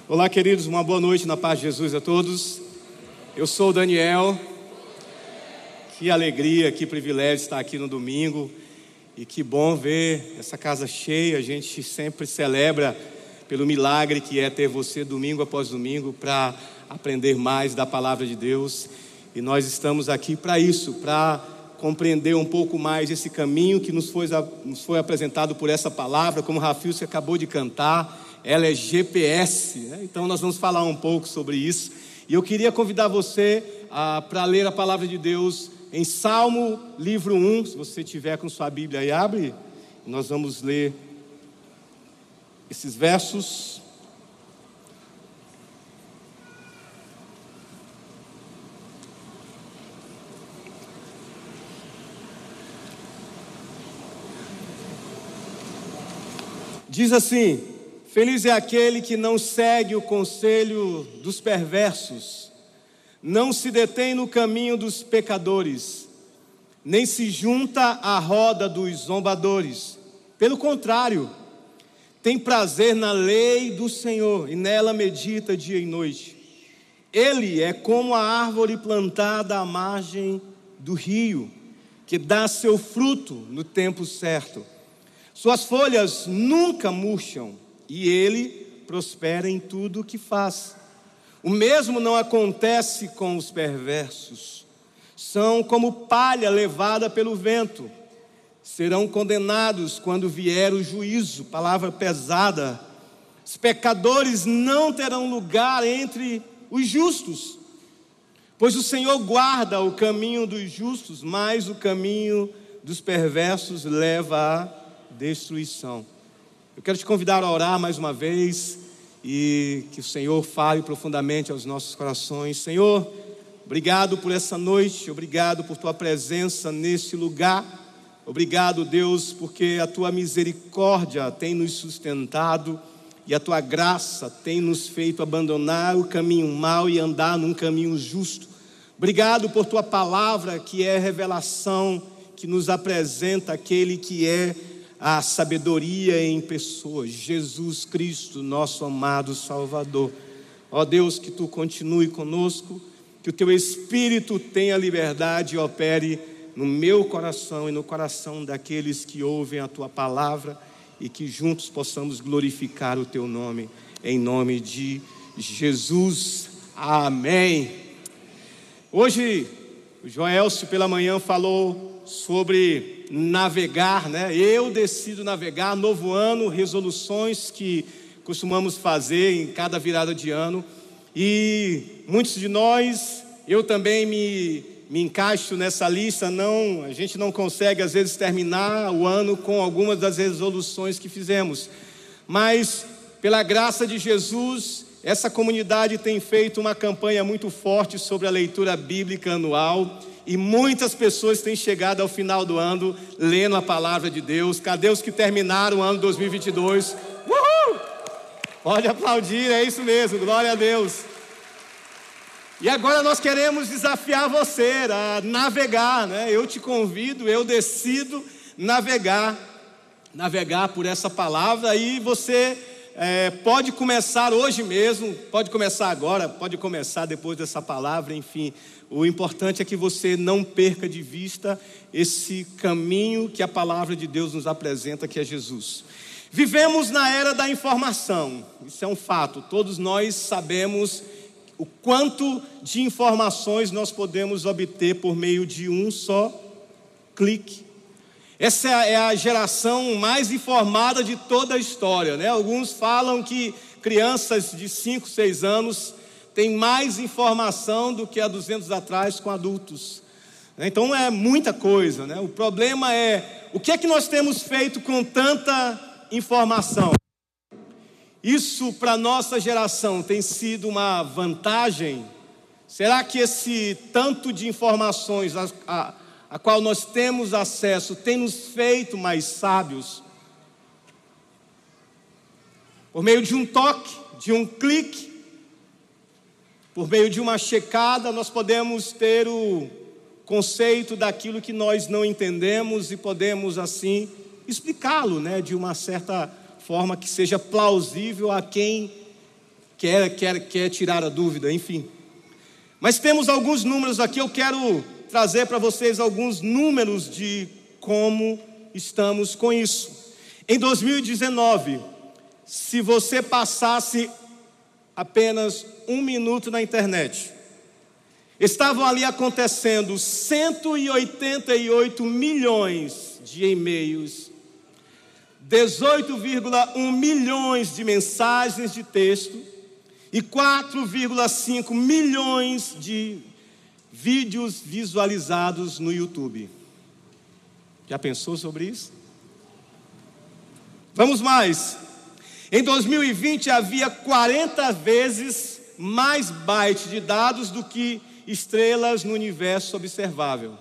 Olá, queridos, uma boa noite na paz de Jesus a todos. Eu sou o Daniel. Que alegria, que privilégio estar aqui no domingo. E que bom ver essa casa cheia. A gente sempre celebra pelo milagre que é ter você domingo após domingo para aprender mais da palavra de Deus. E nós estamos aqui para isso, para compreender um pouco mais esse caminho que nos foi apresentado por essa palavra. Como o Rafilce acabou de cantar, ela é GPS, né? Então nós vamos falar um pouco sobre isso. E eu queria convidar você para ler a palavra de Deus em Salmo, livro 1. Se você tiver com sua Bíblia aí, abre. Nós vamos ler esses versos. Diz assim: feliz é aquele que não segue o conselho dos perversos, não se detém no caminho dos pecadores, nem se junta à roda dos zombadores. Pelo contrário, tem prazer na lei do Senhor e nela medita dia e noite. Ele é como a árvore plantada à margem do rio, que dá seu fruto no tempo certo. Suas folhas nunca murcham e ele prospera em tudo o que faz. O mesmo não acontece com os perversos. São como palha levada pelo vento. Serão condenados quando vier o juízo. Palavra pesada. Os pecadores não terão lugar entre os justos, pois o Senhor guarda o caminho dos justos, mas o caminho dos perversos leva à destruição. Eu quero te convidar a orar mais uma vez e que o Senhor fale profundamente aos nossos corações. Senhor, obrigado por essa noite, obrigado por tua presença nesse lugar. Obrigado, Deus, porque a tua misericórdia tem nos sustentado e a tua graça tem nos feito abandonar o caminho mau e andar num caminho justo. Obrigado por tua palavra, que é revelação, que nos apresenta aquele que é a sabedoria em pessoa, Jesus Cristo, nosso amado Salvador. Ó Deus, que tu continue conosco, que o teu Espírito tenha liberdade e opere no meu coração e no coração daqueles que ouvem a tua palavra, e que juntos possamos glorificar o teu nome, em nome de Jesus. Amém. Hoje o Joelcio pela manhã falou sobre navegar, né? Eu decido navegar, novo ano, resoluções que costumamos fazer em cada virada de ano. E muitos de nós, eu também me encaixo nessa lista. A gente não consegue às vezes terminar o ano com algumas das resoluções que fizemos, mas pela graça de Jesus, essa comunidade tem feito uma campanha muito forte sobre a leitura bíblica anual. E muitas pessoas têm chegado ao final do ano lendo a palavra de Deus. Cadê os que terminaram o ano 2022? Uhul! Pode aplaudir, é isso mesmo, glória a Deus. E agora nós queremos desafiar você a navegar, né? Eu te convido, eu decido navegar por essa palavra. E você pode começar hoje mesmo, pode começar agora, pode começar depois dessa palavra, enfim. O importante é que você não perca de vista esse caminho que a palavra de Deus nos apresenta, que é Jesus. Vivemos na era da informação, isso é um fato. Todos nós sabemos o quanto de informações nós podemos obter por meio de um só clique. Essa é a geração mais informada de toda a história, né? Alguns falam que crianças de 5, 6 anos tem mais informação do que há 200 atrás com adultos. Então é muita coisa, né? O problema é, o que é que nós temos feito com tanta informação? Isso para a nossa geração tem sido uma vantagem? Será que esse tanto de informações a qual nós temos acesso tem nos feito mais sábios? Por meio de um toque, de um clique, por meio de uma checada, nós podemos ter o conceito daquilo que nós não entendemos e podemos assim explicá-lo, né, de uma certa forma que seja plausível a quem quer tirar a dúvida, enfim. Mas temos alguns números aqui, eu quero trazer para vocês alguns números de como estamos com isso. Em 2019, se você passasse apenas 1 minuto na internet, estavam ali acontecendo 188 milhões de e-mails, 18,1 milhões de mensagens de texto e 4,5 milhões de vídeos visualizados no YouTube. Já pensou sobre isso? Vamos mais. Em 2020 havia 40 vezes mais bytes de dados do que estrelas no universo observável.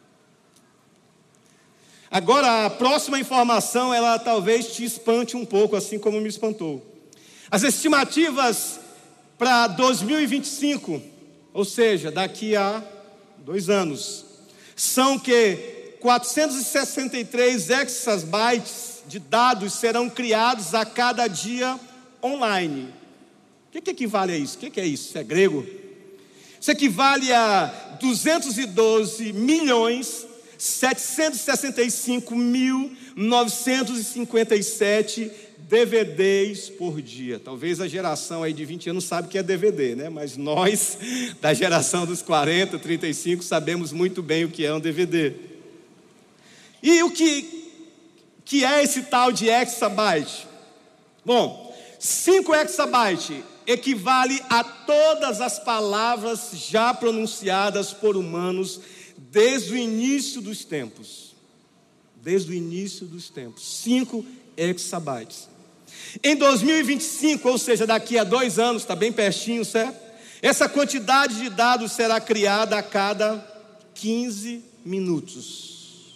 Agora, a próxima informação, ela talvez te espante um pouco, assim como me espantou. As estimativas para 2025, ou seja, daqui a 2 anos, são que 463 exabytes de dados serão criados a cada dia online. O que equivale a isso? O que é isso? Isso é grego? Isso equivale a 212.765.957 DVDs por dia. Talvez a geração aí de 20 anos sabe o que é DVD, né? Mas nós, da geração dos 40, 35, sabemos muito bem o que é um DVD. E o que é esse tal de exabyte? Bom, 5 exabytes equivale a todas as palavras já pronunciadas por humanos desde o início dos tempos. Desde o início dos tempos. 5 exabytes. Em 2025, ou seja, daqui a 2 anos, está bem pertinho, certo? Essa quantidade de dados será criada a cada 15 minutos.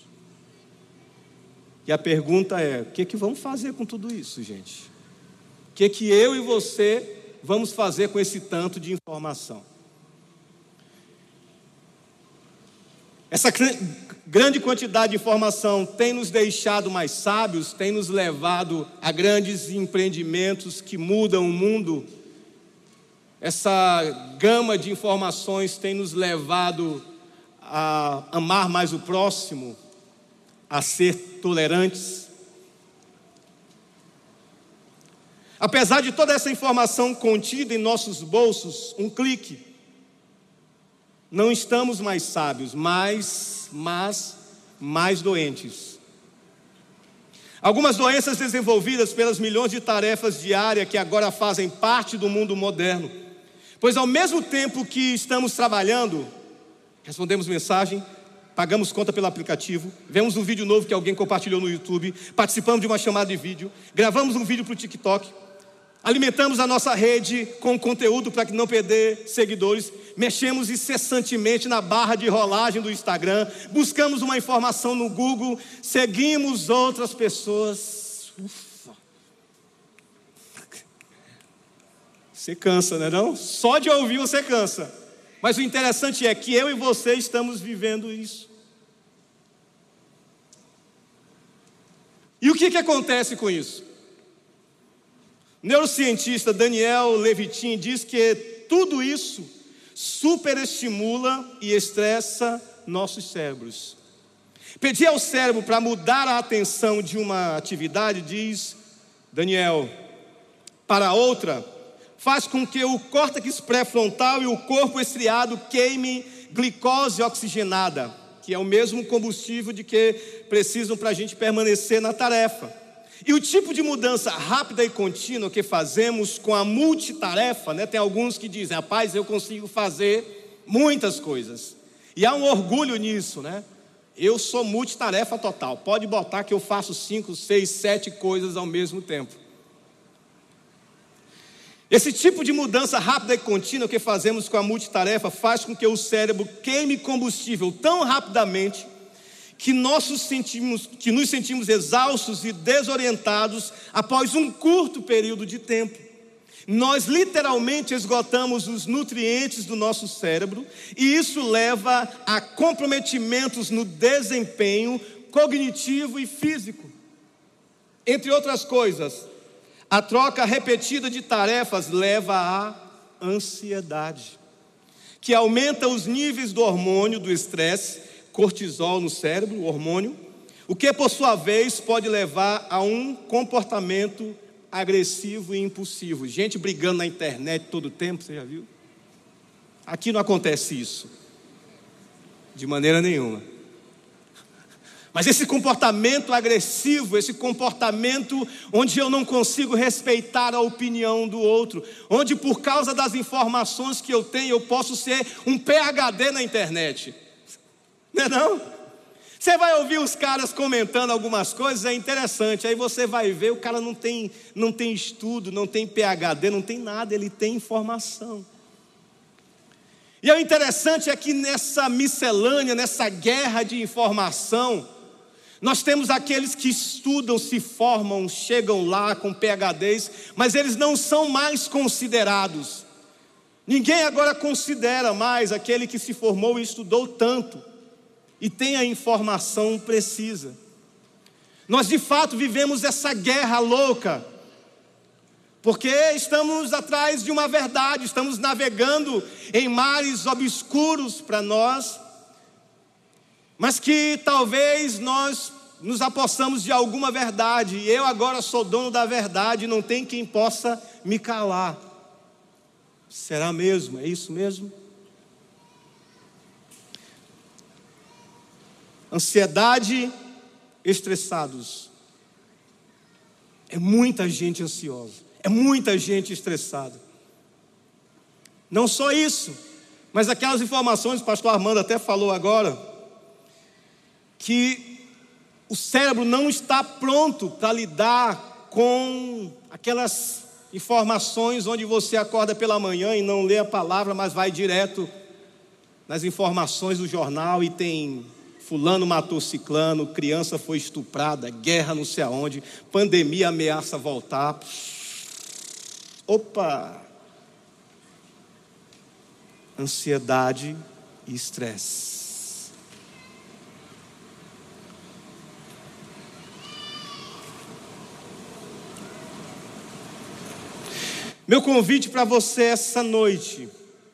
E a pergunta é, o que vamos fazer com tudo isso, gente? O que eu e você vamos fazer com esse tanto de informação? Essa grande quantidade de informação tem nos deixado mais sábios, tem nos levado a grandes empreendimentos que mudam o mundo. Essa gama de informações tem nos levado a amar mais o próximo, a ser tolerantes. Apesar de toda essa informação contida em nossos bolsos, um clique, não estamos mais sábios, mas mais doentes. Algumas doenças desenvolvidas pelas milhões de tarefas diárias que agora fazem parte do mundo moderno. Pois ao mesmo tempo que estamos trabalhando, respondemos mensagem, pagamos conta pelo aplicativo, vemos um vídeo novo que alguém compartilhou no YouTube, participamos de uma chamada de vídeo, gravamos um vídeo para o TikTok, alimentamos a nossa rede com conteúdo para não perder seguidores, mexemos incessantemente na barra de rolagem do Instagram, buscamos uma informação no Google, seguimos outras pessoas. Ufa. Você cansa, não é não? Só de ouvir você cansa. Mas o interessante é que eu e você estamos vivendo isso. E o que acontece com isso? O neurocientista Daniel Levitin diz que tudo isso superestimula e estressa nossos cérebros. Pedir ao cérebro para mudar a atenção de uma atividade, diz Daniel, para outra, faz com que o córtex pré-frontal e o corpo estriado queime glicose oxigenada, que é o mesmo combustível de que precisam para a gente permanecer na tarefa. E o tipo de mudança rápida e contínua que fazemos com a multitarefa, né? Tem alguns que dizem, rapaz, eu consigo fazer muitas coisas. E há um orgulho nisso, né? Eu sou multitarefa total. Pode botar que eu faço 5, 6, 7 coisas ao mesmo tempo. Esse tipo de mudança rápida e contínua que fazemos com a multitarefa faz com que o cérebro queime combustível tão rapidamente que nos sentimos exaustos e desorientados após um curto período de tempo. Nós literalmente esgotamos os nutrientes do nosso cérebro e isso leva a comprometimentos no desempenho cognitivo e físico. Entre outras coisas, A troca repetida de tarefas leva à ansiedade, que aumenta os níveis do hormônio do estresse, cortisol no cérebro, o hormônio, o que por sua vez pode levar a um comportamento agressivo e impulsivo. Gente brigando na internet todo o tempo, você já viu? Aqui não acontece isso, de maneira nenhuma. Mas esse comportamento agressivo, esse comportamento onde eu não consigo respeitar a opinião do outro, onde por causa das informações que eu tenho, eu posso ser um PhD na internet. Não é não? Você vai ouvir os caras comentando algumas coisas, é interessante, aí você vai ver, o cara não tem estudo, não tem PhD, não tem nada, ele tem informação. E o interessante é que nessa miscelânea, nessa guerra de informação, nós temos aqueles que estudam, se formam, chegam lá com PhDs, mas eles não são mais considerados. Ninguém agora considera mais aquele que se formou e estudou tanto e tem a informação precisa. Nós de fato vivemos essa guerra louca, porque estamos atrás de uma verdade, estamos navegando em mares obscuros para nós, mas que talvez nós nos apossamos de alguma verdade, e eu agora sou dono da verdade, não tem quem possa me calar. Será mesmo? É isso mesmo? Ansiedade, estressados. É muita gente ansiosa, é muita gente estressada. Não só isso, mas aquelas informações, o pastor Armando até falou agora, que o cérebro não está pronto para lidar com aquelas informações onde você acorda pela manhã e não lê a palavra, mas vai direto nas informações do jornal e tem fulano matou ciclano, criança foi estuprada, guerra não sei aonde, pandemia ameaça voltar. Opa! Ansiedade e estresse. Meu convite para você essa noite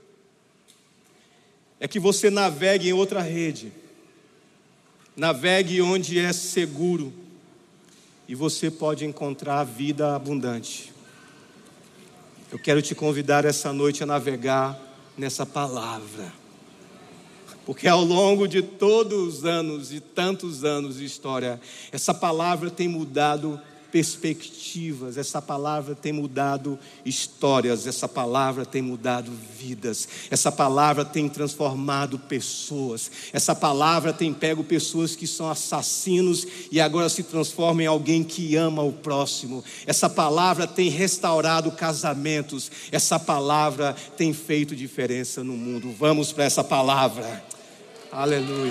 é que você navegue em outra rede, navegue onde é seguro e você pode encontrar a vida abundante. Eu quero te convidar essa noite a navegar nessa palavra, porque ao longo de todos os anos e tantos anos de história, essa palavra tem mudado perspectivas, essa palavra tem mudado histórias, essa palavra tem mudado vidas, essa palavra tem transformado pessoas, essa palavra tem pego pessoas que são assassinos e agora se transformam em alguém que ama o próximo, essa palavra tem restaurado casamentos, essa palavra tem feito diferença no mundo. Vamos para essa palavra, aleluia.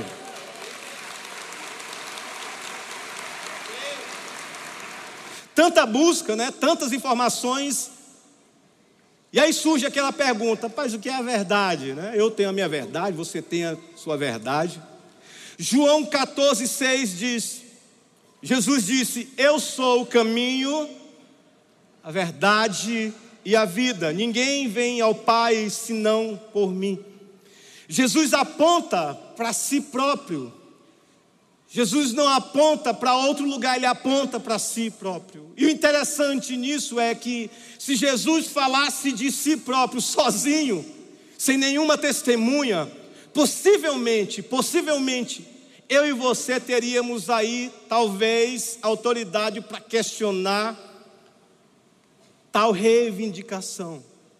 Tanta busca, né? Tantas informações. E aí surge aquela pergunta: mas o que é a verdade? Né? Eu tenho a minha verdade, você tem a sua verdade. João 14,6 diz, Jesus disse: eu sou o caminho, a verdade e a vida. Ninguém vem ao Pai senão por mim. Jesus aponta para si próprio. Jesus não aponta para outro lugar, ele aponta para si próprio. E o interessante nisso é que se Jesus falasse de si próprio sozinho, sem nenhuma testemunha, possivelmente, eu e você teríamos aí talvez autoridade para questionar tal reivindicação.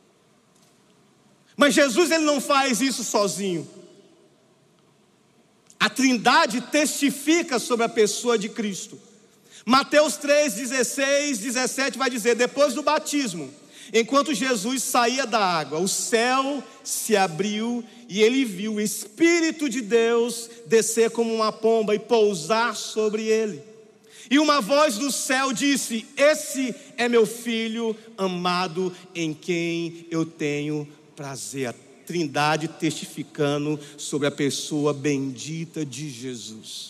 Mas Jesus, ele não faz isso sozinho. A Trindade testifica sobre a pessoa de Cristo. Mateus 3, 16, 17 vai dizer: depois do batismo, enquanto Jesus saía da água, o céu se abriu e ele viu o Espírito de Deus descer como uma pomba e pousar sobre ele. E uma voz do céu disse: esse é meu filho amado, em quem eu tenho prazer. Trindade testificando sobre a pessoa bendita de Jesus.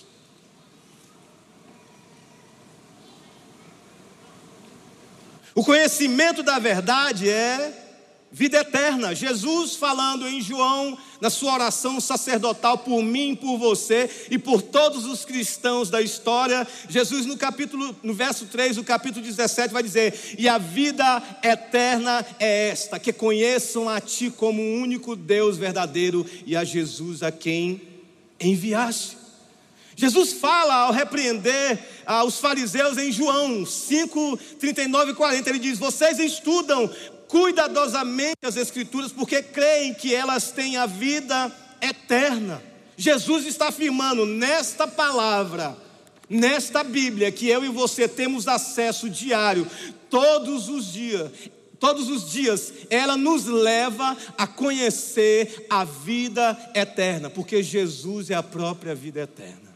O conhecimento da verdade é vida eterna. Jesus falando em João, na sua oração sacerdotal, por mim, por você e por todos os cristãos da história, Jesus no verso 3 do capítulo 17 vai dizer: e a vida eterna é esta, que conheçam a ti como o único Deus verdadeiro e a Jesus a quem enviaste. Jesus fala ao repreender os fariseus em João 5, 39 e 40, ele diz: vocês estudam cuidadosamente as Escrituras, porque creem que elas têm a vida eterna. Jesus está afirmando nesta palavra, nesta Bíblia, que eu e você temos acesso diário, todos os dias, ela nos leva a conhecer a vida eterna, porque Jesus é a própria vida eterna.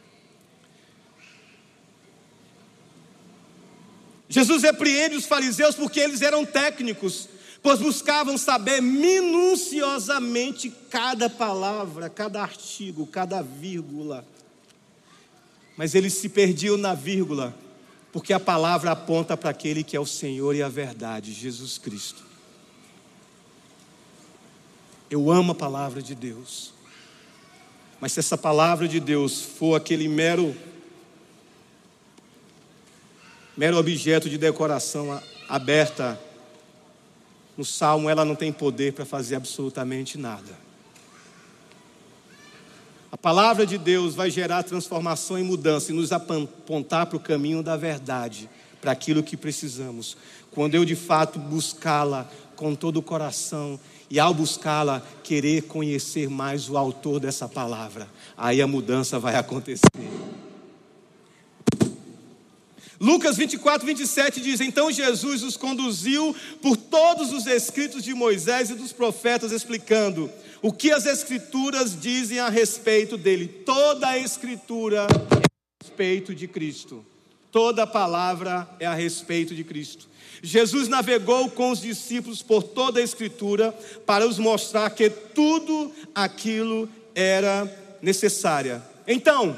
Jesus repreende os fariseus porque eles eram técnicos, pois buscavam saber minuciosamente cada palavra, cada artigo, cada vírgula. Mas eles se perdiam na vírgula, porque a palavra aponta para aquele que é o Senhor e a verdade, Jesus Cristo. Eu amo a palavra de Deus, mas se essa palavra de Deus for aquele mero objeto de decoração aberta no Salmo, ela não tem poder para fazer absolutamente nada. A palavra de Deus vai gerar transformação e mudança e nos apontar para o caminho da verdade, para aquilo que precisamos. Quando eu de fato buscá-la com todo o coração e ao buscá-la querer conhecer mais o autor dessa palavra, aí a mudança vai acontecer. Lucas 24, 27 diz: então Jesus os conduziu por todos os escritos de Moisés e dos profetas, explicando o que as Escrituras dizem a respeito dele. Toda a Escritura é a respeito de Cristo. Toda a palavra é a respeito de Cristo. Jesus navegou com os discípulos por toda a Escritura para os mostrar que tudo aquilo era necessária. Então,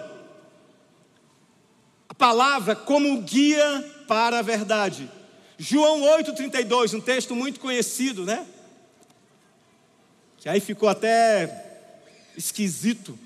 a palavra como guia para a verdade. João 8,32, um texto muito conhecido, né? Que aí ficou até esquisito,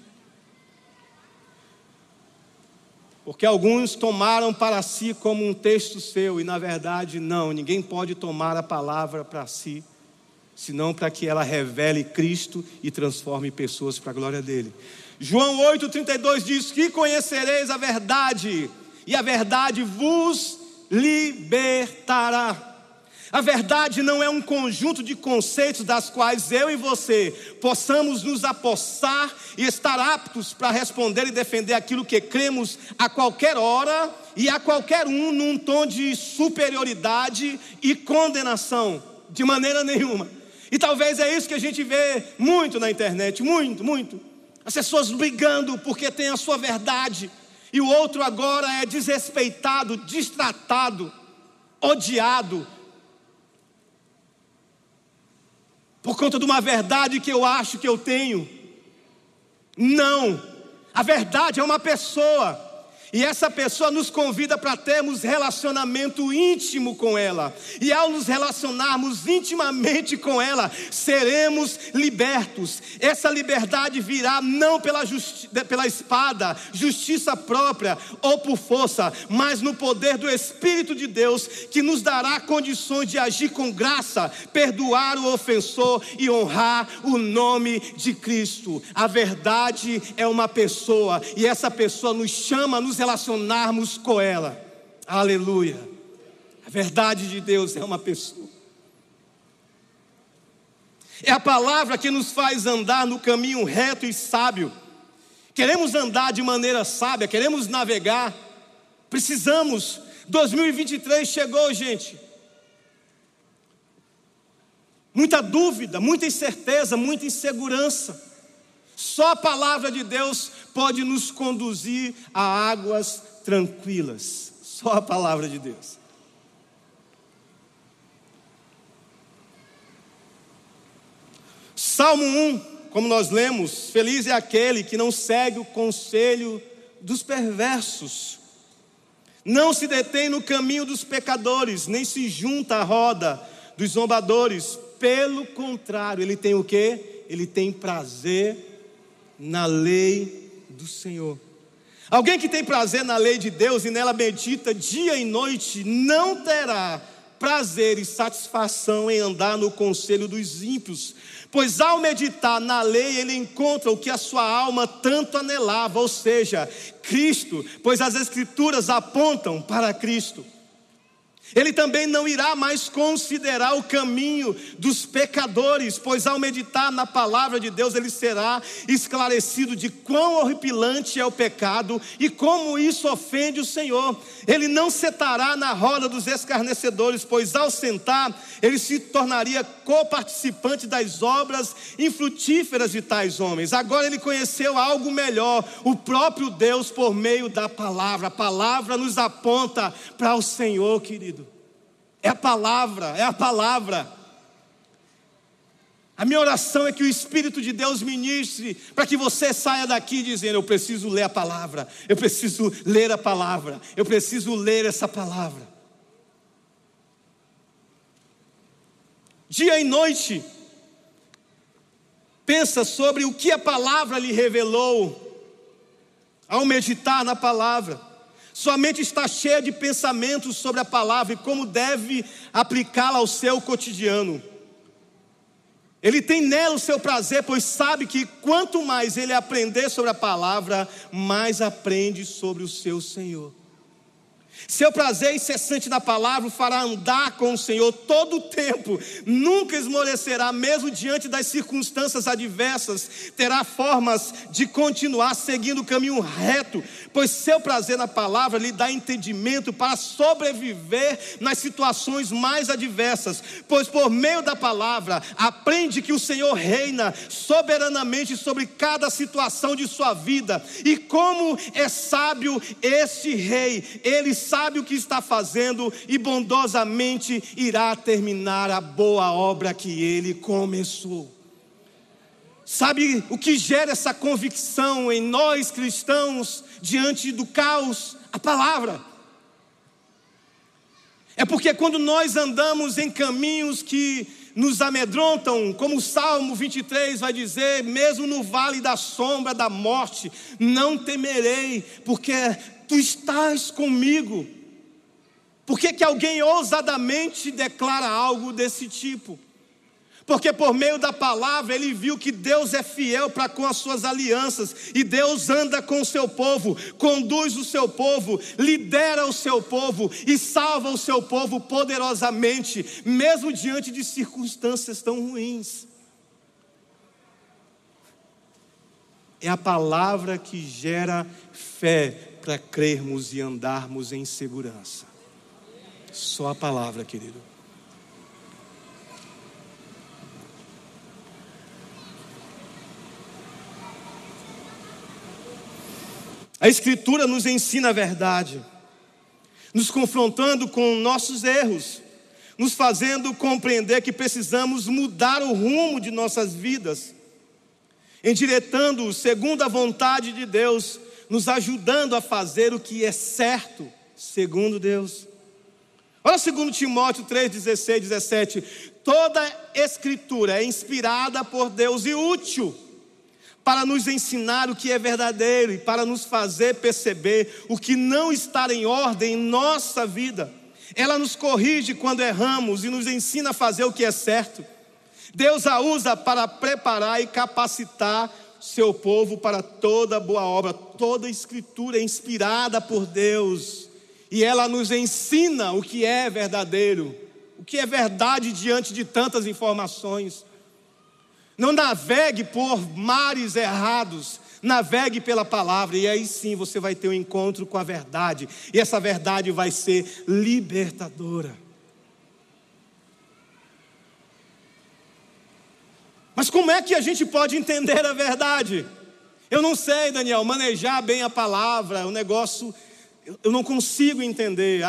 porque alguns tomaram para si como um texto seu, e na verdade não, ninguém pode tomar a palavra para si, senão para que ela revele Cristo e transforme pessoas para a glória dele. João 8,32 diz que conhecereis a verdade, e a verdade vos libertará. A verdade não é um conjunto de conceitos das quais eu e você possamos nos apossar e estar aptos para responder e defender aquilo que cremos a qualquer hora e a qualquer um num tom de superioridade e condenação, de maneira nenhuma. E talvez é isso que a gente vê muito na internet, muito. As pessoas brigando porque tem a sua verdade e o outro agora é desrespeitado, destratado, odiado, por conta de uma verdade que eu acho que eu tenho. Não, a verdade é uma pessoa, e essa pessoa nos convida para termos relacionamento íntimo com ela, e ao nos relacionarmos intimamente com ela, seremos libertos. Essa liberdade virá não pela espada, justiça própria ou por força, mas no poder do Espírito de Deus, que nos dará condições de agir com graça, perdoar o ofensor e honrar o nome de Cristo. A verdade é uma pessoa, e essa pessoa nos chama a nos relacionarmos com ela. Aleluia. A verdade de Deus é uma pessoa. É a palavra que nos faz andar no caminho reto e sábio. Queremos andar de maneira sábia, queremos navegar, precisamos. 2023 chegou, gente. Muita dúvida, muita incerteza, muita insegurança. Só a palavra de Deus pode nos conduzir a águas tranquilas. Só a palavra de Deus. Salmo 1, como nós lemos: feliz é aquele que não segue o conselho dos perversos, Não se detém no caminho dos pecadores, nem se junta à roda dos zombadores. Pelo contrário, ele tem o quê? Ele tem prazer na lei do Senhor. Alguém que tem prazer na lei de Deus e nela medita dia e noite, não terá prazer e satisfação em andar no conselho dos ímpios, pois ao meditar na lei ele encontra o que a sua alma tanto anelava, ou seja, Cristo, pois as Escrituras apontam para Cristo. Ele também não irá mais considerar o caminho dos pecadores, pois ao meditar na palavra de Deus, ele será esclarecido de quão horripilante é o pecado e como isso ofende o Senhor. Ele não sentará na roda dos escarnecedores, pois ao sentar, ele se tornaria coparticipante das obras infrutíferas de tais homens. Agora ele conheceu algo melhor, o próprio Deus por meio da palavra. A palavra nos aponta para o Senhor, querido. É a palavra, é a palavra. A minha oração é que o Espírito de Deus ministre para que você saia daqui dizendo: eu preciso ler a palavra, eu preciso ler a palavra, eu preciso ler essa palavra. Dia e noite, pensa sobre o que a palavra lhe revelou ao meditar na palavra. Sua mente está cheia de pensamentos sobre a palavra e como deve aplicá-la ao seu cotidiano. Ele tem nela o seu prazer, pois sabe que quanto mais ele aprender sobre a palavra, mais aprende sobre o seu Senhor. Seu prazer incessante na palavra o fará andar com o Senhor todo o tempo, nunca esmorecerá, mesmo diante das circunstâncias adversas, terá formas de continuar seguindo o caminho reto, pois seu prazer na palavra lhe dá entendimento para sobreviver nas situações mais adversas, pois por meio da palavra aprende que o Senhor reina soberanamente sobre cada situação de sua vida, e como é sábio esse rei, ele sabe o que está fazendo e bondosamente irá terminar a boa obra que ele começou. Sabe o que gera essa convicção em nós cristãos diante do caos? A palavra. É porque quando nós andamos em caminhos que nos amedrontam, como o Salmo 23 vai dizer: mesmo no vale da sombra da morte, não temerei, porque tu estás comigo. Por que alguém ousadamente declara algo desse tipo? Porque por meio da palavra ele viu que Deus é fiel para com as suas alianças, e Deus anda com o seu povo, conduz o seu povo, lidera o seu povo e salva o seu povo poderosamente, mesmo diante de circunstâncias tão ruins. É a palavra que gera fé para crermos e andarmos em segurança. Só a palavra, querido. A Escritura nos ensina a verdade, nos confrontando com nossos erros, nos fazendo compreender que precisamos mudar o rumo de nossas vidas, endireitando segundo a vontade de Deus, nos ajudando a fazer o que é certo, segundo Deus. Olha 2 Timóteo 3, 16, 17. Toda Escritura é inspirada por Deus e útil para nos ensinar o que é verdadeiro e para nos fazer perceber o que não está em ordem em nossa vida. Ela nos corrige quando erramos e nos ensina a fazer o que é certo. Deus a usa para preparar e capacitar seu povo para toda boa obra. Toda Escritura é inspirada por Deus e ela nos ensina o que é verdadeiro, o que é verdade diante de tantas informações. Não navegue por mares errados, navegue pela palavra, e aí sim você vai ter um encontro com a verdade, e essa verdade vai ser libertadora. Mas como é que a gente pode entender a verdade? Eu não sei, Daniel, manejar bem a palavra, o negócio, eu não consigo entender.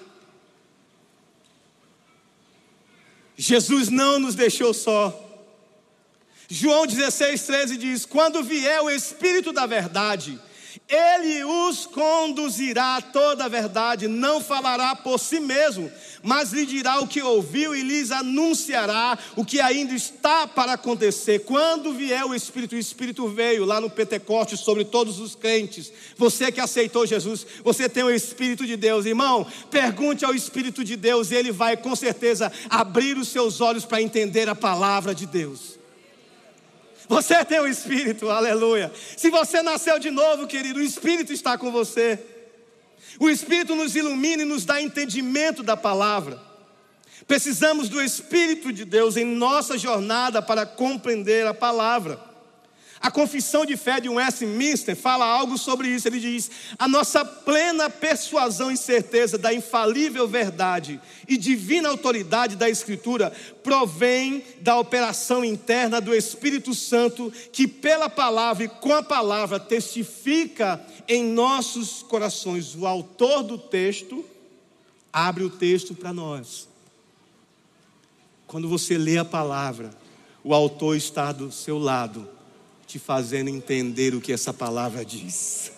Jesus não nos deixou só. João 16, 13 diz: quando vier o Espírito da verdade, Ele os conduzirá a toda a verdade, não falará por si mesmo, mas lhe dirá o que ouviu e lhes anunciará o que ainda está para acontecer. Quando vier o Espírito veio lá no Pentecostes sobre todos os crentes. Você que aceitou Jesus, você tem o Espírito de Deus, irmão. Pergunte ao Espírito de Deus e ele vai com certeza abrir os seus olhos para entender a palavra de Deus. Você tem o Espírito, aleluia. Se você nasceu de novo, querido, o Espírito está com você. O Espírito nos ilumina e nos dá entendimento da palavra. Precisamos do Espírito de Deus em nossa jornada para compreender a palavra. A confissão de fé de Westminster fala algo sobre isso. Ele diz: a nossa plena persuasão e certeza da infalível verdade e divina autoridade da Escritura provém da operação interna do Espírito Santo, que pela palavra e com a palavra testifica em nossos corações. O autor do texto abre o texto para nós. Quando você lê a palavra, o autor está do seu lado, te fazendo entender o que essa palavra diz.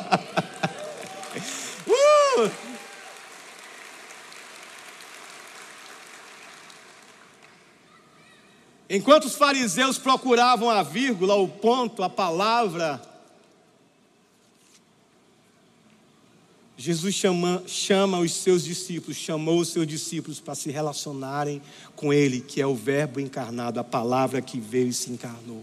Enquanto os fariseus procuravam a vírgula, o ponto, a palavra, Jesus chamou os seus discípulos para se relacionarem com Ele, que é o Verbo encarnado, a palavra que veio e se encarnou.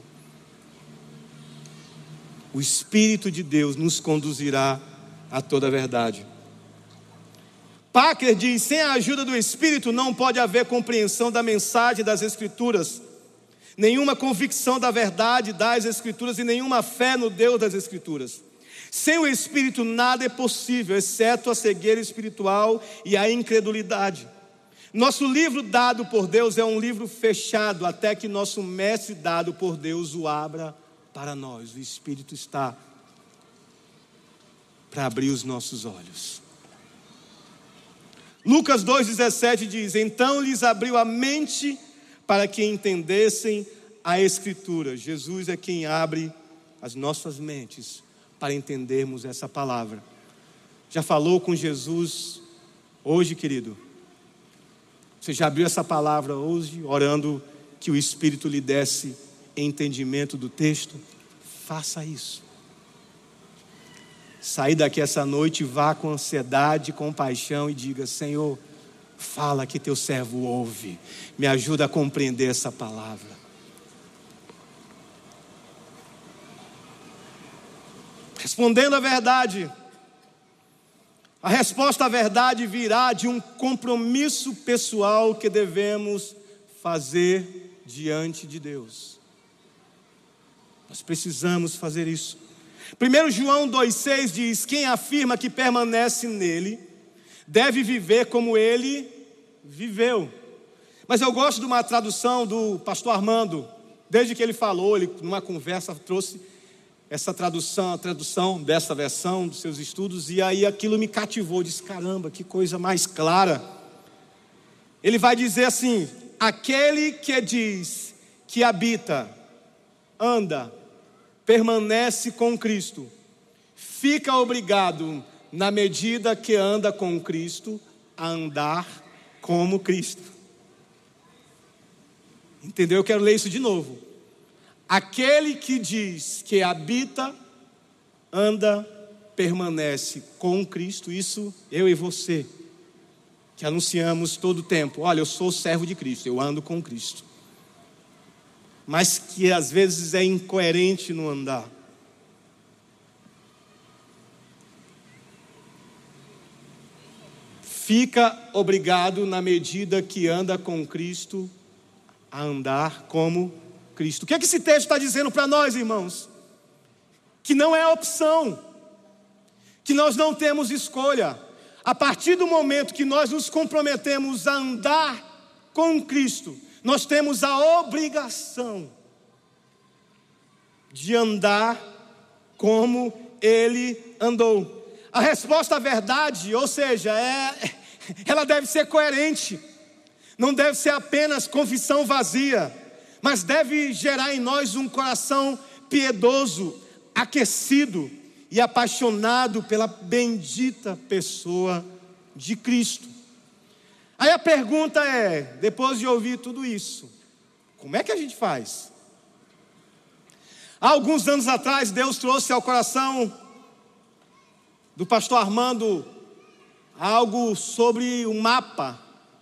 O Espírito de Deus nos conduzirá a toda a verdade. Packer diz: sem a ajuda do Espírito não pode haver compreensão da mensagem das Escrituras, nenhuma convicção da verdade das Escrituras e nenhuma fé no Deus das Escrituras. Sem o Espírito nada é possível, exceto a cegueira espiritual e a incredulidade. Nosso livro dado por Deus é um livro fechado até que nosso mestre dado por Deus o abra para nós. O Espírito está para abrir os nossos olhos. Lucas 2,17 diz: então lhes abriu a mente para que entendessem a Escritura. Jesus é quem abre as nossas mentes para entendermos essa palavra. Já falou com Jesus hoje, querido? Você já abriu essa palavra hoje, orando que o Espírito lhe desse entendimento do texto? Faça isso. Sair daqui essa noite, vá com ansiedade, com paixão e diga: Senhor, fala que teu servo ouve, me ajuda a compreender essa palavra. Respondendo a verdade, a resposta à verdade virá de um compromisso pessoal que devemos fazer diante de Deus. Nós precisamos fazer isso. 1 João 2,6 diz: quem afirma que permanece nele, deve viver como ele viveu. Mas eu gosto de uma tradução do pastor Armando. Desde que ele falou, ele numa conversa trouxe essa tradução, a tradução dessa versão dos seus estudos, e aí aquilo me cativou. Disse: caramba, que coisa mais clara. Ele vai dizer assim: aquele que diz que habita, anda, permanece com Cristo, fica obrigado, na medida que anda com Cristo, a andar como Cristo. Entendeu? Eu quero ler isso de novo. Aquele que diz que habita, anda, permanece com Cristo. Isso eu e você, que anunciamos todo o tempo: olha, eu sou servo de Cristo, eu ando com Cristo. Mas que às vezes é incoerente no andar. Fica obrigado, na medida que anda com Cristo, a andar como Cristo. O que é que esse texto está dizendo para nós, irmãos? Que não é opção, que nós não temos escolha. A partir do momento que nós nos comprometemos a andar com Cristo, nós temos a obrigação de andar como Ele andou. A resposta à verdade, ou seja, ela deve ser coerente. Não deve ser apenas confissão vazia, mas deve gerar em nós um coração piedoso, aquecido, e apaixonado pela bendita pessoa de Cristo. Aí a pergunta é, depois de ouvir tudo isso, como é que a gente faz? Há alguns anos atrás, Deus trouxe ao coração do pastor Armando algo sobre um mapa.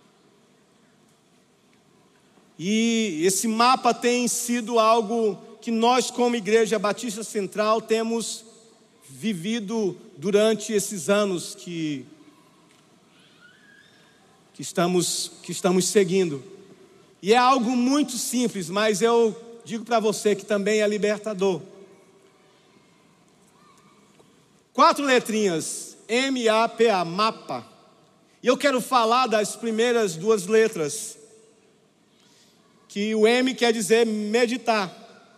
E esse mapa tem sido algo que nós, como Igreja Batista Central, temos vivido durante esses anos que estamos seguindo. E é algo muito simples, mas eu digo para você que também é libertador. 4 letrinhas, M-A-P-A, mapa. E eu quero falar das primeiras 2 letras, que o M quer dizer meditar.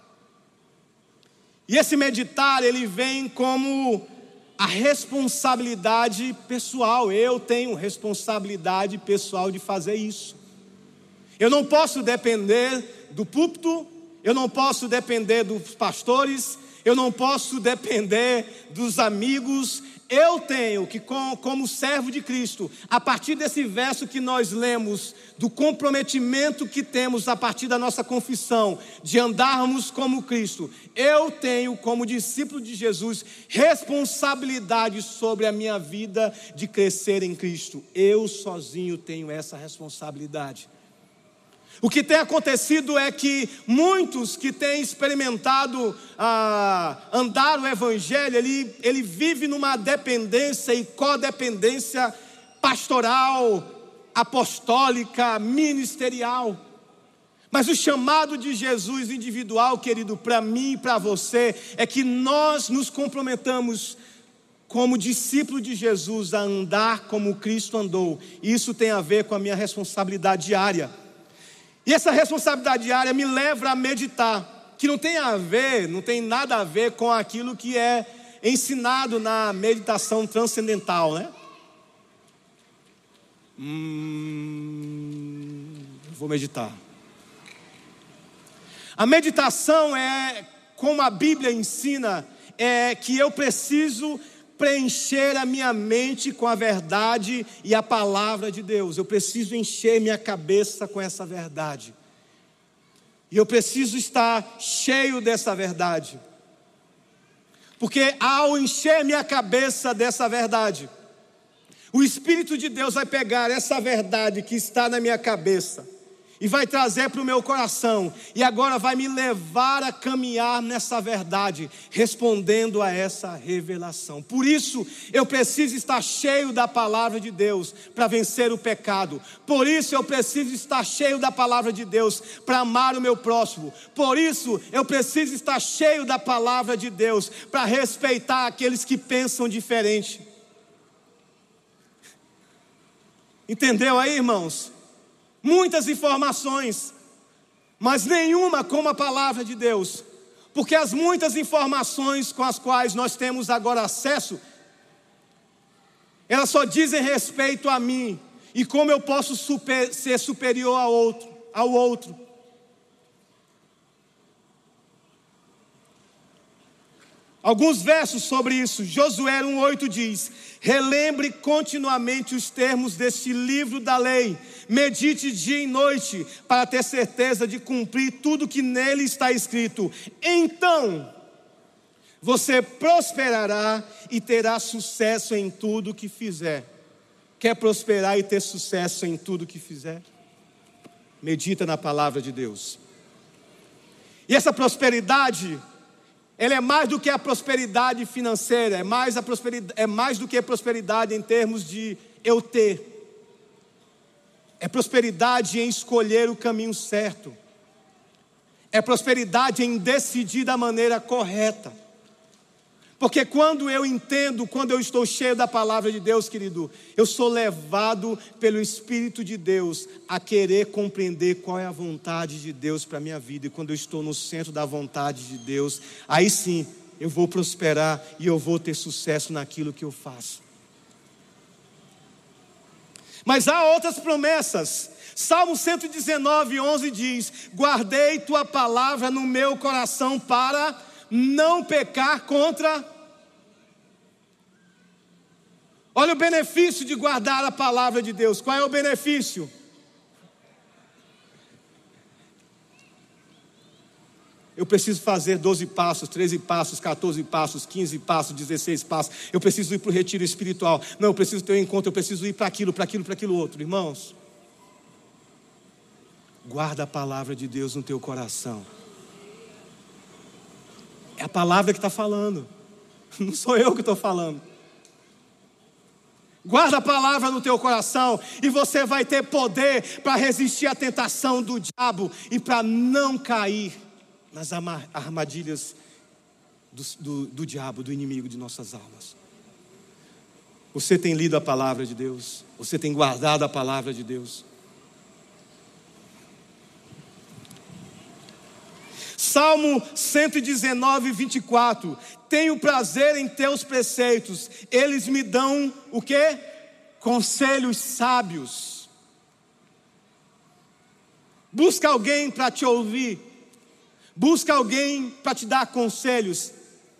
E esse meditar, ele vem como a responsabilidade pessoal. Eu tenho responsabilidade pessoal de fazer isso. Eu não posso depender do púlpito, eu não posso depender dos pastores, eu não posso depender dos amigos. Eu tenho que, como servo de Cristo, a partir desse verso que nós lemos, do comprometimento que temos a partir da nossa confissão, de andarmos como Cristo, eu tenho, como discípulo de Jesus, responsabilidade sobre a minha vida de crescer em Cristo. Eu sozinho tenho essa responsabilidade. O que tem acontecido é que muitos que têm experimentado andar o Evangelho, ele vive numa dependência e codependência pastoral, apostólica, ministerial. Mas o chamado de Jesus individual, querido, para mim e para você, é que nós nos comprometamos como discípulo de Jesus a andar como Cristo andou. Isso tem a ver com a minha responsabilidade diária. E essa responsabilidade diária me leva a meditar, que não tem nada a ver com aquilo que é ensinado na meditação transcendental, né? Vou meditar. A meditação é, como a Bíblia ensina, é que eu preciso preencher a minha mente com a verdade e a palavra de Deus. Eu preciso encher minha cabeça com essa verdade. E eu preciso estar cheio dessa verdade. Porque ao encher minha cabeça dessa verdade, o Espírito de Deus vai pegar essa verdade que está na minha cabeça e vai trazer para o meu coração, e agora vai me levar a caminhar nessa verdade, respondendo a essa revelação. Por isso, eu preciso estar cheio da palavra de Deus para vencer o pecado. Por isso, eu preciso estar cheio da palavra de Deus para amar o meu próximo. Por isso, eu preciso estar cheio da palavra de Deus para respeitar aqueles que pensam diferente. Entendeu aí, irmãos? Muitas informações, mas nenhuma como a palavra de Deus. Porque as muitas informações com as quais nós temos agora acesso, elas só dizem respeito a mim e como eu posso ser superior ao outro. Alguns versos sobre isso. Josué 1:8 diz: relembre continuamente os termos deste livro da lei, medite dia e noite, para ter certeza de cumprir tudo que nele está escrito. Então você prosperará e terá sucesso em tudo que fizer. Quer prosperar e ter sucesso em tudo que fizer? Medita na palavra de Deus. E essa prosperidade, ela é mais do que a prosperidade financeira, é mais do que a prosperidade em termos de eu ter. É prosperidade em escolher o caminho certo. É prosperidade em decidir da maneira correta. Porque quando eu entendo, quando eu estou cheio da palavra de Deus, querido, eu sou levado pelo Espírito de Deus a querer compreender qual é a vontade de Deus para a minha vida. E quando eu estou no centro da vontade de Deus, aí sim eu vou prosperar e eu vou ter sucesso naquilo que eu faço. Mas há outras promessas. Salmo 119:11 diz: guardei tua palavra no meu coração para não pecar contra Olha o benefício de guardar a palavra de Deus. Qual é o benefício? Eu preciso fazer 12 passos, 13 passos, 14 passos, 15 passos, 16 passos. Eu preciso ir para o retiro espiritual. Não, eu preciso ter um encontro, eu preciso ir para aquilo outro. Irmãos, guarda a palavra de Deus no teu coração. É a palavra que está falando. Não sou eu que estou falando. Guarda a palavra no teu coração e você vai ter poder para resistir à tentação do diabo e para não cair nas armadilhas do diabo, do inimigo de nossas almas. Você tem lido a palavra de Deus? Você tem guardado a palavra de Deus? Salmo 119, 24. Tenho prazer em teus preceitos. Eles me dão o quê? Conselhos sábios. Busca alguém para te ouvir. Busca alguém para te dar conselhos.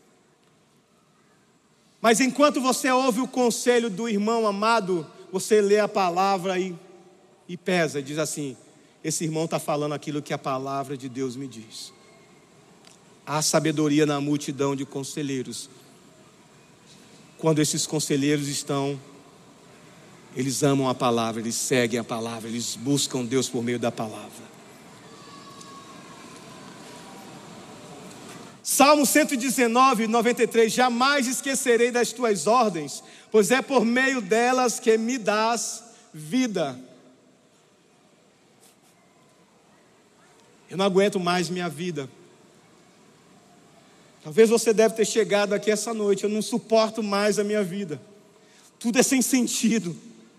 Mas enquanto você ouve o conselho do irmão amado, você lê a palavra e pesa, diz assim: esse irmão está falando aquilo que a palavra de Deus me diz. Há sabedoria na multidão de conselheiros. Quando esses conselheiros eles amam a palavra, eles seguem a palavra, eles buscam Deus por meio da palavra. Salmo 119, 93. Jamais esquecerei das tuas ordens, pois é por meio delas que me dás vida. Eu não aguento mais minha vida. Talvez você deve ter chegado aqui essa noite: eu não suporto mais a minha vida. Tudo é sem sentido.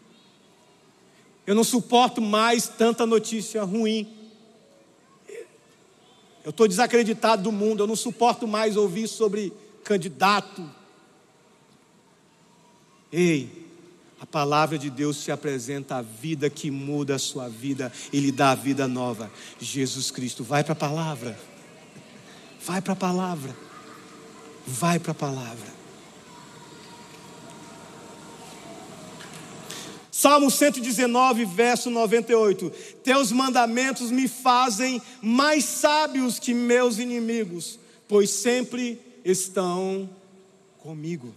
Eu não suporto mais tanta notícia ruim. Eu estou desacreditado do mundo. Eu não suporto mais ouvir sobre candidato. Ei, a palavra de Deus te apresenta a vida que muda a sua vida e lhe dá a vida nova. Jesus Cristo. Vai para a palavra. Vai para a palavra. Vai para a palavra. Salmo 119, verso 98. Teus mandamentos me fazem mais sábios que meus inimigos, pois sempre estão comigo.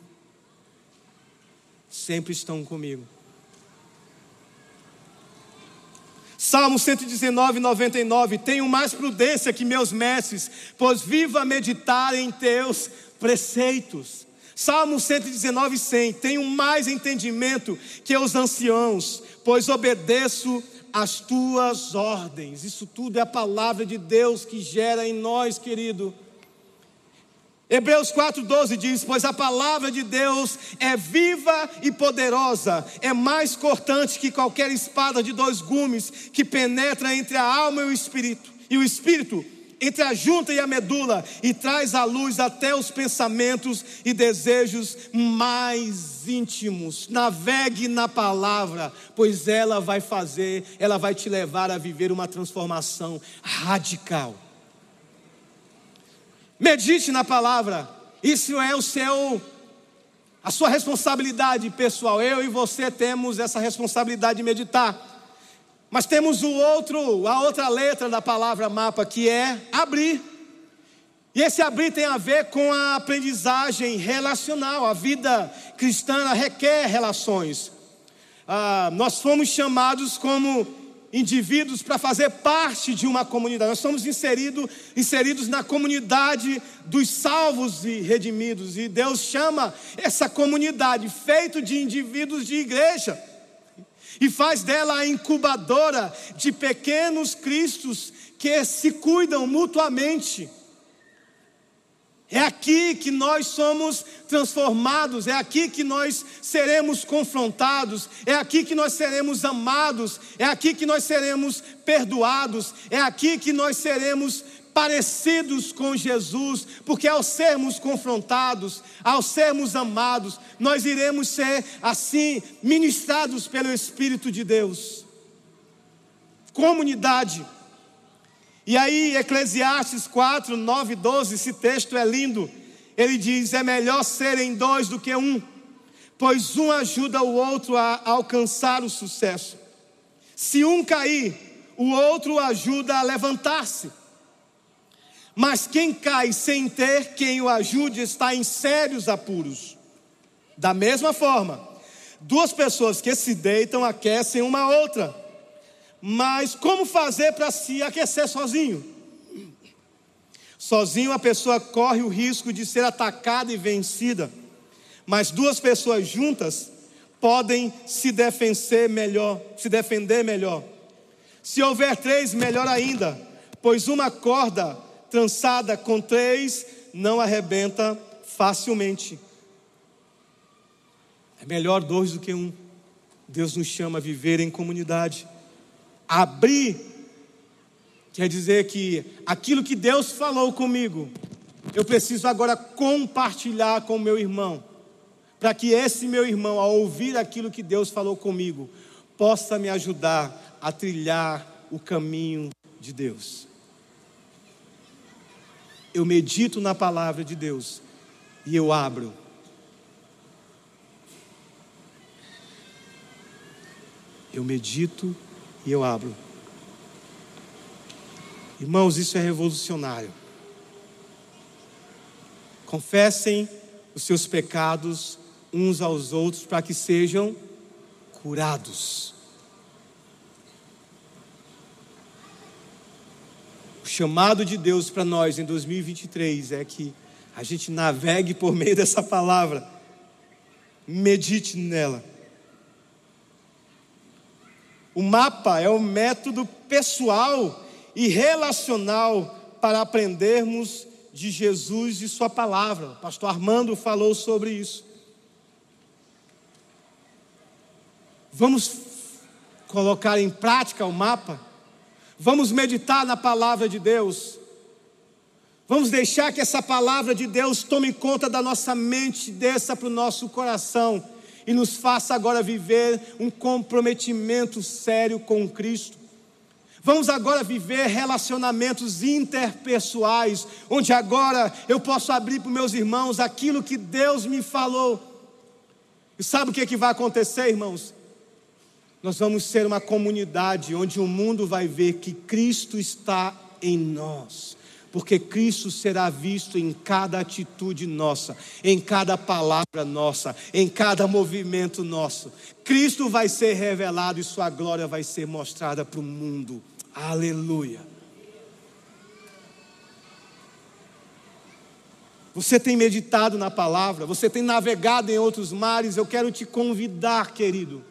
Sempre estão comigo. Salmo 119, 99. Tenho mais prudência que meus mestres, pois vivo a meditar em teus preceitos. Salmo 119, 100. Tenho mais entendimento que os anciãos, pois obedeço às tuas ordens. Isso tudo é a palavra de Deus que gera em nós, querido. Hebreus 4,12 diz: pois a palavra de Deus é viva e poderosa, é mais cortante que qualquer espada de 2 gumes, que penetra entre a alma e o espírito, entre a junta e a medula, e traz à luz até os pensamentos e desejos mais íntimos. Navegue na palavra, pois ela vai te levar a viver uma transformação radical. Medite na palavra. Isso é a sua responsabilidade pessoal. Eu e você temos essa responsabilidade de meditar. Mas temos a outra letra da palavra mapa, que é abrir. E esse abrir tem a ver com a aprendizagem relacional. A vida cristã requer relações. Nós fomos chamados como indivíduos para fazer parte de uma comunidade. Nós somos inseridos na comunidade dos salvos e redimidos. E Deus chama essa comunidade, feito de indivíduos de igreja, e faz dela a incubadora de pequenos cristos que se cuidam mutuamente. É aqui que nós somos transformados, é aqui que nós seremos confrontados, é aqui que nós seremos amados, é aqui que nós seremos perdoados, é aqui que nós seremos parecidos com Jesus, porque ao sermos confrontados, ao sermos amados, nós iremos ser assim ministrados pelo Espírito de Deus. Comunidade. E aí Eclesiastes 4, 9, 12, esse texto é lindo. Ele diz: é melhor serem 2 do que 1, pois um ajuda o outro a alcançar o sucesso. Se um cair, o outro o ajuda a levantar-se. Mas quem cai sem ter quem o ajude está em sérios apuros. Da mesma forma, duas pessoas que se deitam aquecem uma a outra. Mas como fazer para se aquecer sozinho? Sozinho a pessoa corre o risco de ser atacada e vencida. Mas duas pessoas juntas podem se defender melhor. Se houver três, melhor ainda, pois uma corda trançada com três não arrebenta facilmente. É melhor dois do que um. Deus nos chama a viver em comunidade. Abrir quer dizer que aquilo que Deus falou comigo, eu preciso agora compartilhar com o meu irmão, para que esse meu irmão, ao ouvir aquilo que Deus falou comigo, possa me ajudar a trilhar o caminho de Deus. Eu medito na palavra de Deus e eu abro. Eu medito e eu abro. Irmãos, isso é revolucionário. Confessem os seus pecados uns aos outros para que sejam curados. O chamado de Deus para nós em 2023 é que a gente navegue por meio dessa palavra. Medite nela. O mapa é um método pessoal e relacional para aprendermos de Jesus e sua palavra. O pastor Armando falou sobre isso. Vamos colocar em prática o mapa? Vamos meditar na palavra de Deus? Vamos deixar que essa palavra de Deus tome conta da nossa mente, desça para o nosso coração e nos faça agora viver um comprometimento sério com Cristo. Vamos agora viver relacionamentos interpessoais, onde agora eu posso abrir para os meus irmãos aquilo que Deus me falou. E sabe o que vai acontecer, irmãos? Nós vamos ser uma comunidade onde o mundo vai ver que Cristo está em nós. Porque Cristo será visto em cada atitude nossa, em cada palavra nossa, em cada movimento nosso. Cristo vai ser revelado e sua glória vai ser mostrada para o mundo. Aleluia. Você tem meditado na palavra, você tem navegado em outros mares. Eu quero te convidar, querido,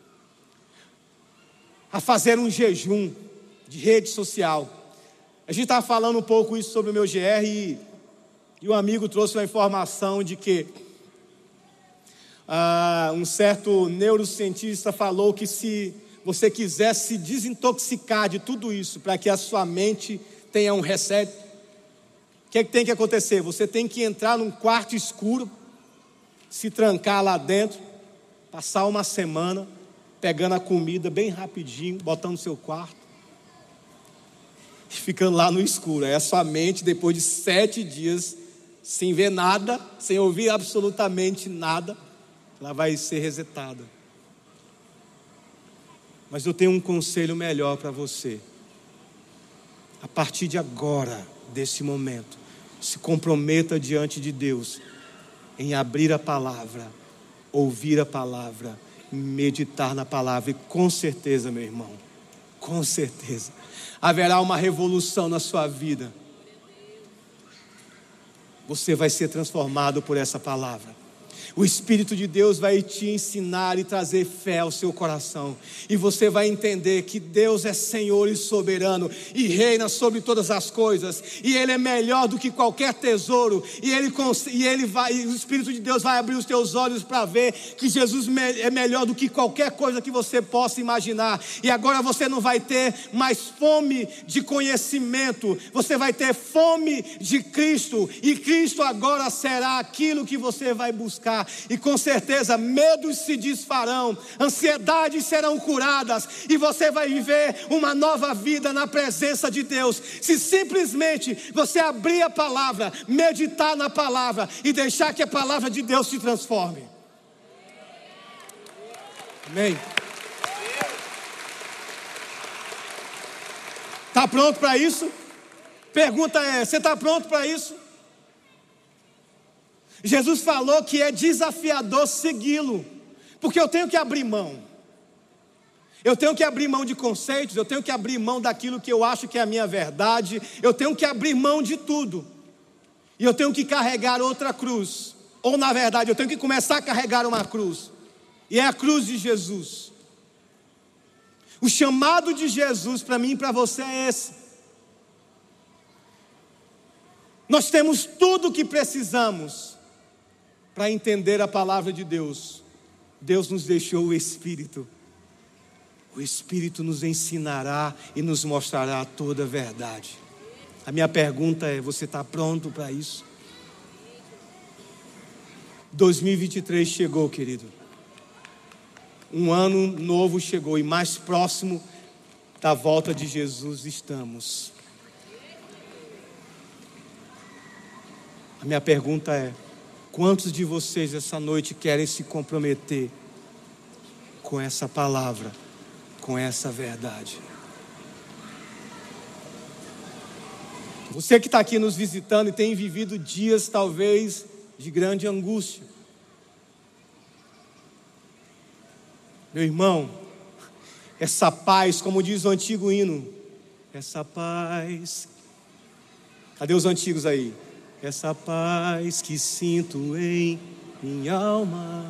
a fazer um jejum de rede social. A gente estava falando um pouco isso sobre o meu GR e um amigo trouxe uma informação de que um certo neurocientista falou que se você quiser se desintoxicar de tudo isso, para que a sua mente tenha um reset, o que é que tem que acontecer? Você tem que entrar num quarto escuro, se trancar lá dentro, passar uma semana, pegando a comida bem rapidinho, botando no seu quarto, ficando lá no escuro. Aí a sua mente, depois de 7 dias, sem ver nada, sem ouvir absolutamente nada, ela vai ser resetada. Mas eu tenho um conselho melhor para você. A partir de agora, desse momento, se comprometa diante de Deus em abrir a palavra, ouvir a palavra, meditar na palavra. E com certeza, meu irmão, com certeza haverá uma revolução na sua vida. Você vai ser transformado por essa palavra. O Espírito de Deus vai te ensinar e trazer fé ao seu coração. E você vai entender que Deus é Senhor e soberano e reina sobre todas as coisas. E Ele é melhor do que qualquer tesouro. E o Espírito de Deus vai abrir os teus olhos para ver que Jesus é melhor do que qualquer coisa que você possa imaginar. E agora você não vai ter mais fome de conhecimento. Você vai ter fome de Cristo. E Cristo agora será aquilo que você vai buscar. E com certeza medos se desfarão, ansiedades serão curadas, e você vai viver uma nova vida na presença de Deus. Se simplesmente você abrir a palavra, meditar na palavra e deixar que a palavra de Deus se transforme. Amém. Está pronto para isso? Pergunta é: você está pronto para isso? Jesus falou que é desafiador segui-lo, porque eu tenho que abrir mão. Eu tenho que abrir mão de conceitos, eu tenho que abrir mão daquilo que eu acho que é a minha verdade, eu tenho que abrir mão de tudo. E eu tenho que carregar outra cruz. Ou na verdade, eu tenho que começar a carregar uma cruz. E é a cruz de Jesus. O chamado de Jesus para mim e para você é esse. Nós temos tudo o que precisamos para entender a palavra de Deus. Deus nos deixou o Espírito. O Espírito nos ensinará e nos mostrará toda a verdade. A minha pergunta é: você está pronto para isso? 2023 chegou, querido. Um ano novo chegou e mais próximo da volta de Jesus estamos. A minha pergunta é: quantos de vocês essa noite querem se comprometer com essa palavra, com essa verdade? Você que está aqui nos visitando e tem vivido dias talvez de grande angústia. Meu irmão, essa paz, como diz o antigo hino, essa paz. Cadê os antigos aí? Essa paz que sinto em minha alma.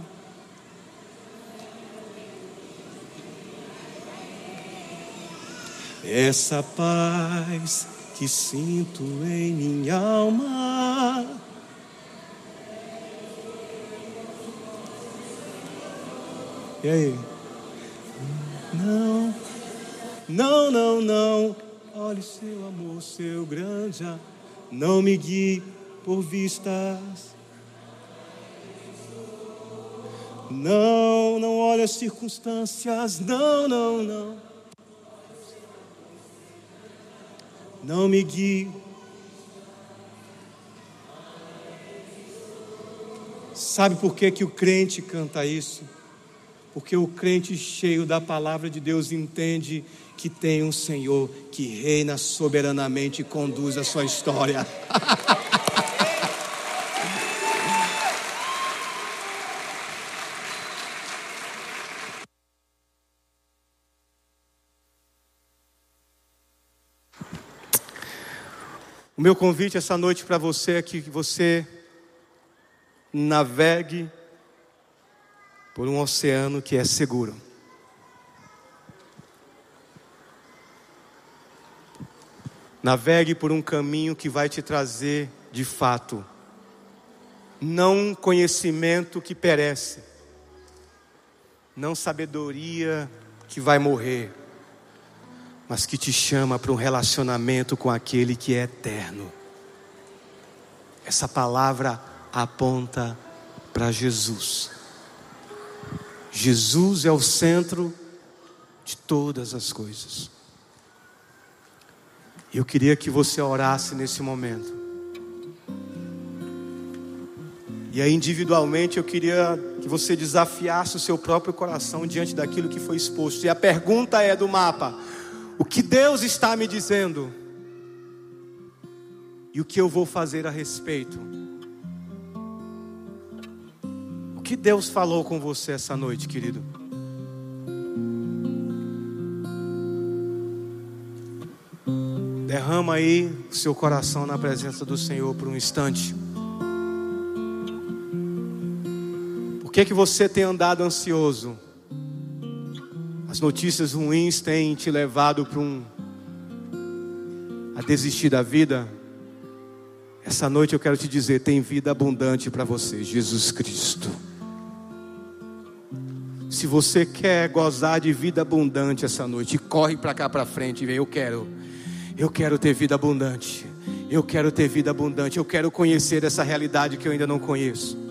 Essa paz que sinto em minha alma. E aí? Não, não, não, não. Olhe seu amor, seu grande amor. Não me guie por vistas. Não, não olhe as circunstâncias. Não, não, não. Não me guie. Sabe por que o crente canta isso? Porque o crente cheio da palavra de Deus entende que tem um Senhor que reina soberanamente e conduz a sua história. O meu convite essa noite para você é que você navegue por um oceano que é seguro. Navegue por um caminho que vai te trazer, de fato, não conhecimento que perece, não sabedoria que vai morrer, mas que te chama para um relacionamento com aquele que é eterno. Essa palavra aponta para Jesus. Jesus é o centro de todas as coisas. Eu queria que você orasse nesse momento. E aí individualmente eu queria que você desafiasse o seu próprio coração diante daquilo que foi exposto. E a pergunta é do mapa: o que Deus está me dizendo? E o que eu vou fazer a respeito? O que Deus falou com você essa noite, querido? Derrama aí o seu coração na presença do Senhor por um instante. Por que você tem andado ansioso? As notícias ruins têm te levado a desistir da vida? Essa noite eu quero te dizer, tem vida abundante para você, Jesus Cristo. Se você quer gozar de vida abundante essa noite, corre para cá para frente e vê: eu quero ter vida abundante. Eu quero ter vida abundante. Eu quero conhecer essa realidade que eu ainda não conheço.